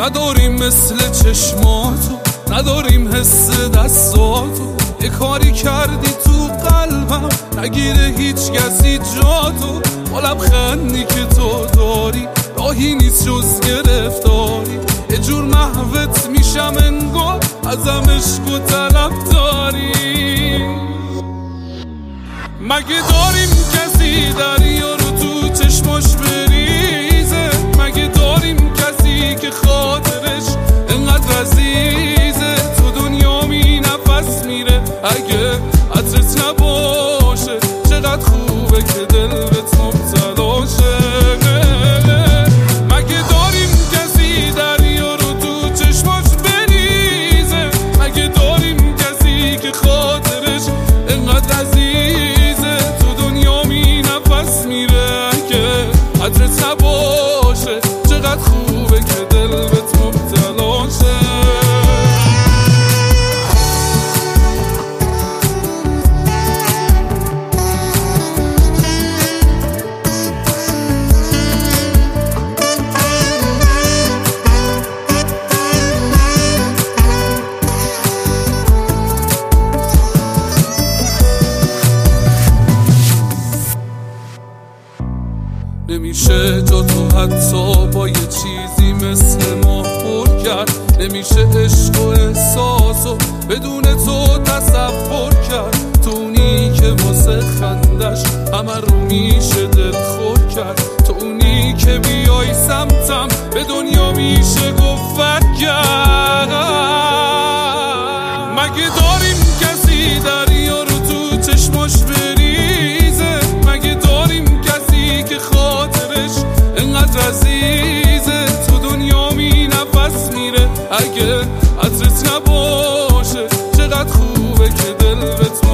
نداریم مثل چشماتو، نداریم حس دستاتو. یه کاری کردی تو قلبم نگیره هیچ کسی جاتو. با لبخندی که تو داری راهی نیست جز گرفتاری. یه جور محوت میشم انگار ازم عشق و طلب داری. مگه داریم کسی دریا رو تو چشماش بریزه؟ مگه داریم کسی که خاطرش انقدر عزیزه؟ تو دنیا می نفس میره اگه عطرت نباشه. چقدر خوبه که دل بهت مبتلاشه. مگه داریم کسی دریا رو تو چشماش بریزه؟ مگه داریم کسی که خاطرش انقدر عزیزه؟ تو دنیا می نفس میره اگه عطرت نباشه. چقدر خوبه که دل بهت مبتلاشه. نمیشه جا تو حتی با یه چیزی مثل ما پر کرد. نمیشه عشق و احساسو بدون تو تصور کرد. تو اونی که واسه خندش همه رو میشه دل خور کرد. تو اونی که بیای سمتم به دنیا میشه گفت کرد. مگه داریم کسی دریا رو تو چشماش بریزه؟ مگه داریم کسی که خاطرش انقدر عزیزه؟ تو دنیا می نفس میره اگه عطرت نباشه. چقدر خوبه که دل بهت